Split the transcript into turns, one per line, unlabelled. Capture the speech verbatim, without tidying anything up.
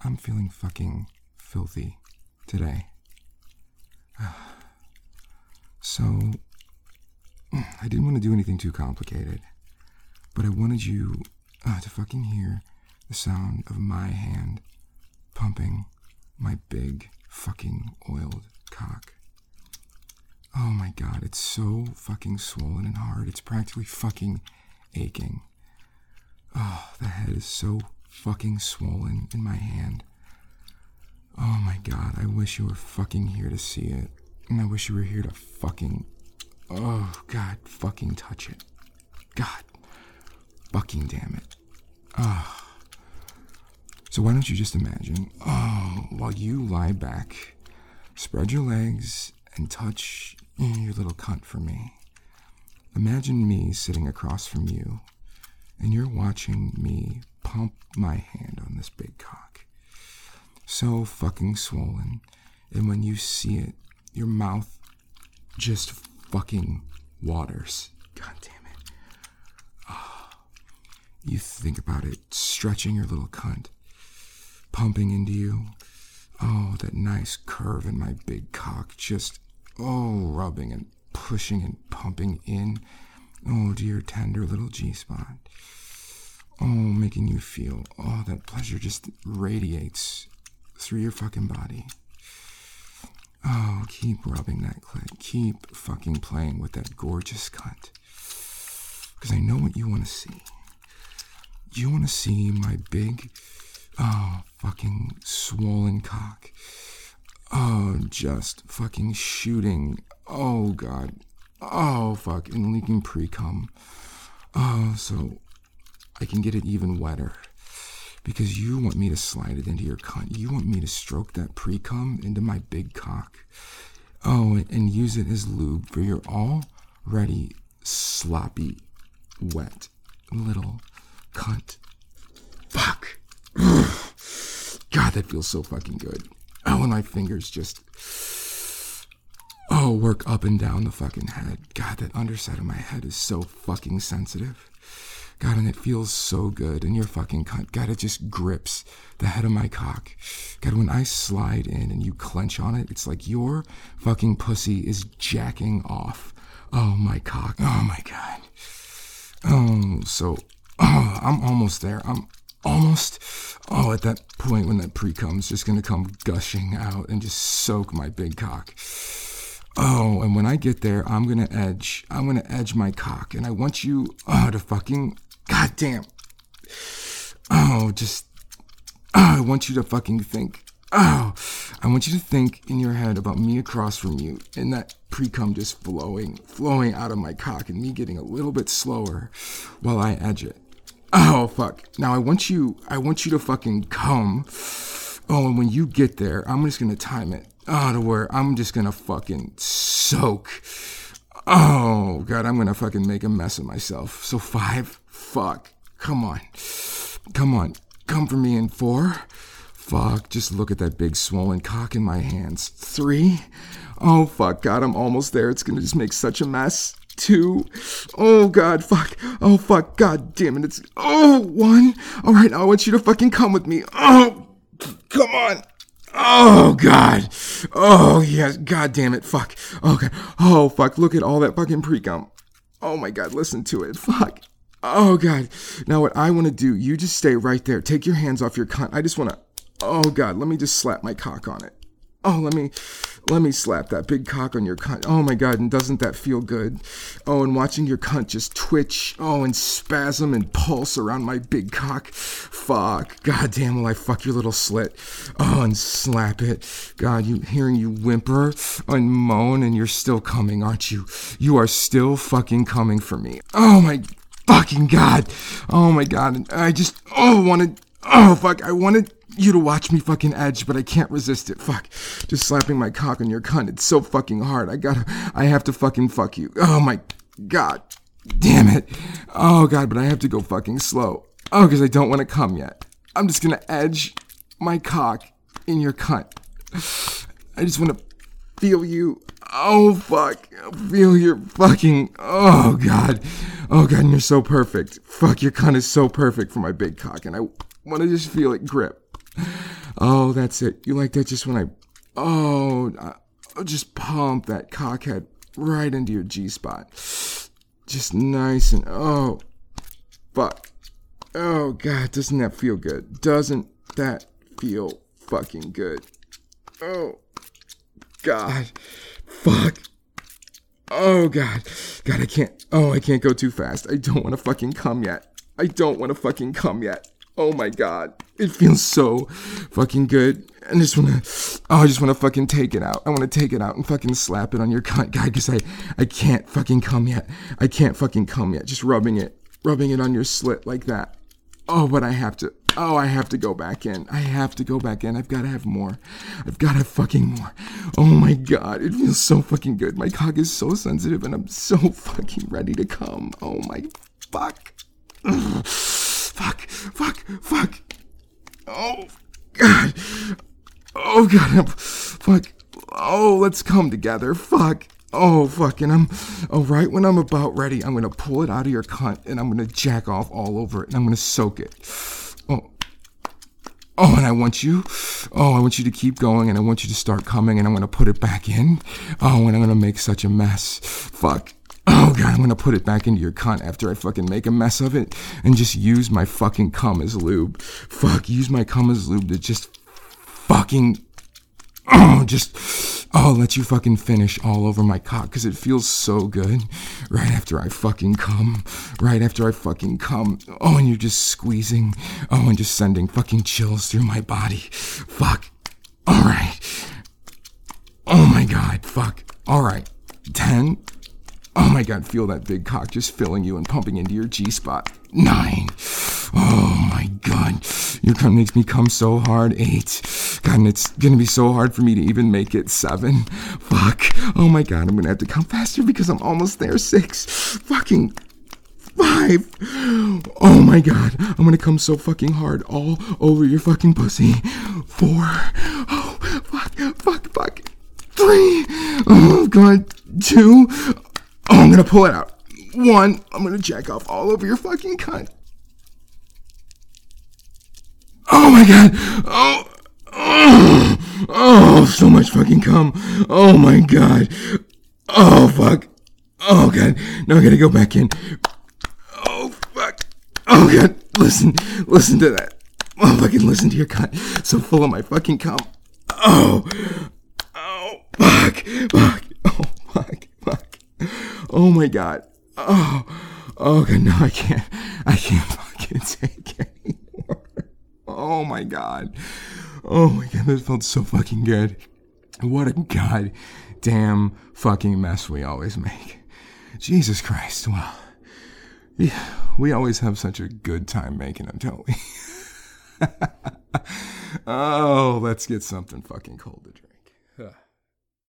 I'm feeling fucking filthy today. So, I didn't want to do anything too complicated, but I wanted you uh, to fucking hear the sound of my hand pumping my big fucking oiled cock. Oh my god, it's so fucking swollen and hard. It's practically fucking aching. Oh, the head is so fucking swollen in my hand. Oh my god, I wish you were fucking here to see it. And I wish you were here to fucking... Oh, god, fucking touch it. God, fucking damn it. Oh. So why don't you just imagine, oh, while you lie back, spread your legs, and touch your little cunt for me. Imagine me sitting across from you, and you're watching me pump my hand on this big cock. So fucking swollen, and when you see it, your mouth just fucking waters. God damn it. Oh. You think about it, stretching your little cunt, pumping into you. Oh, that nice curve in my big cock, just, oh, rubbing and pushing and pumping in. Oh, to your tender little G-spot. Oh, making you feel, oh, that pleasure just radiates through your fucking body. Oh, keep rubbing that clit. Keep fucking playing with that gorgeous cunt. Because I know what you want to see. You want to see my big, oh, fucking swollen cock. Oh, just fucking shooting. Oh, God. Oh, fuck. And leaking pre-cum. Oh, so I can get it even wetter. Because you want me to slide it into your cunt. You want me to stroke that pre-cum into my big cock. Oh, and use it as lube for your already sloppy, wet little cunt. Fuck. God, that feels so fucking good. Oh, and my fingers just, oh, work up and down the fucking head. God, that underside of my head is so fucking sensitive. God, and it feels so good in your fucking cunt. God, it just grips the head of my cock. God, when I slide in and you clench on it, it's like your fucking pussy is jacking off. Oh, my cock. Oh, my God. Oh, so, oh, I'm almost there. I'm almost, oh, at that point when that pre-cum's just gonna come gushing out and just soak my big cock. Oh, and when I get there, I'm gonna edge, I'm gonna edge my cock, and I want you, oh, to fucking, goddamn, oh, just, oh, I want you to fucking think, oh, I want you to think in your head about me across from you, and that pre-cum just flowing, flowing out of my cock, and me getting a little bit slower while I edge it. Oh, fuck. Now I want you, I want you to fucking come. Oh, and when you get there, I'm just gonna time it. Oh, to where I'm just gonna fucking soak. Oh, God, I'm gonna fucking make a mess of myself. So five, fuck, come on. Come on, come for me in four. Fuck, just look at that big swollen cock in my hands. Three. Oh, fuck, God, I'm almost there. It's gonna just make such a mess. Two. Oh, God, fuck. Oh, fuck, God damn it. It's, oh, one. All right, now I want you to fucking come with me. Oh, come on. Oh, God. Oh, yes. God damn it. Fuck. Okay. Oh, fuck. Look at all that fucking pre-cum. Oh, my God. Listen to it. Fuck. Oh, God. Now, what I want to do, you just stay right there. Take your hands off your cunt. I just want to, oh, God. Let me just slap my cock on it. Oh, let me, let me slap that big cock on your cunt. Oh, my God. And doesn't that feel good? Oh, and watching your cunt just twitch. Oh, and spasm and pulse around my big cock. Fuck. God damn, will I fuck your little slit. Oh, and slap it. God, you hearing you whimper and moan, and you're still coming, aren't you? You are still fucking coming for me. Oh, my fucking God. Oh, my God. I just, oh, wanted, oh, fuck. I wanted you to watch me fucking edge, but I can't resist it. Fuck. Just slapping my cock on your cunt. It's so fucking hard. I gotta, I have to fucking fuck you. Oh my God. Damn it. Oh God, but I have to go fucking slow. Oh, because I don't want to come yet. I'm just gonna edge my cock in your cunt. I just want to feel you. Oh fuck. Feel your fucking, oh God. Oh God, and you're so perfect. Fuck, your cunt is so perfect for my big cock, and I want to just feel it grip. Oh, that's it. You like that just when I, oh, I, just pump that cockhead right into your G-spot. Just nice and, oh, fuck. Oh, God, doesn't that feel good? Doesn't that feel fucking good? Oh, God. Fuck. Oh, God. God, I can't. Oh, I can't go too fast. I don't want to fucking come yet. I don't want to fucking come yet. Oh, my God. It feels so fucking good. I just want to, oh, I just want to fucking take it out. I want to take it out and fucking slap it on your cunt, guy, because I, I can't fucking come yet. I can't fucking come yet. Just rubbing it, rubbing it on your slit like that. Oh, but I have to. Oh, I have to go back in. I have to go back in. I've got to have more. I've got to have fucking more. Oh my God. It feels so fucking good. My cock is so sensitive and I'm so fucking ready to come. Oh my fuck. Ugh. Fuck. Fuck. Fuck. Oh God. Oh God. Fuck. Oh, let's come together. Fuck. Oh, fucking, I'm, oh, right when I'm about ready, I'm going to pull it out of your cunt, and I'm going to jack off all over it, and I'm going to soak it. Oh, oh, and I want you, oh, I want you to keep going, and I want you to start coming, and I'm going to put it back in. Oh, and I'm going to make such a mess. Fuck. Oh, God, I'm going to put it back into your cunt after I fucking make a mess of it, and just use my fucking cum as lube. Fuck, use my cum as lube to just fucking... Oh, just, oh, let you fucking finish all over my cock, because it feels so good right after I fucking come, right after I fucking come. Oh, and you're just squeezing, oh, and just sending fucking chills through my body. Fuck. All right. Oh, my God. Fuck. All right. ten. Oh, my God. Feel that big cock just filling you and pumping into your G-spot. nine. Oh, my God. Your cunt makes me come so hard. eight. God, and it's gonna be so hard for me to even make it. seven. Fuck. Oh my God, I'm gonna have to come faster because I'm almost there. six. Fucking. five. Oh my God, I'm gonna come so fucking hard all over your fucking pussy. four. Oh, fuck, fuck, fuck. three. Oh God. two. Oh, I'm gonna pull it out. one. I'm gonna jack off all over your fucking cunt. Oh my God. Oh. Oh, oh, so much fucking cum. Oh my God. Oh, fuck. Oh, God. Now I gotta go back in. Oh, fuck. Oh, God. Listen. Listen to that. Oh, fucking listen to your cunt. So full of my fucking cum. Oh. Oh, fuck. Fuck. Oh, fuck. Fuck. Oh, my God. Oh. Oh, God. No, I can't. I can't fucking take it anymore. Oh, my God. Oh my God, that felt so fucking good. What a goddamn fucking mess we always make. Jesus Christ, well, yeah, we always have such a good time making them, don't we? Oh, let's get something fucking cold to drink.